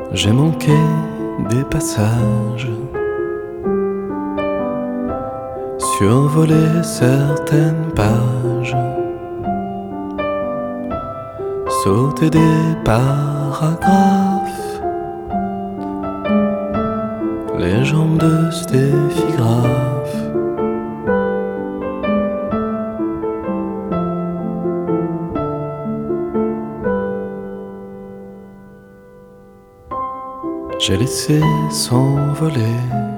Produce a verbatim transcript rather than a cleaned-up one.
J'ai manqué des passages, survolé certaines pages, sauté des paragraphes, les jambes de stéphicgraphe. J'ai laissé s'envoler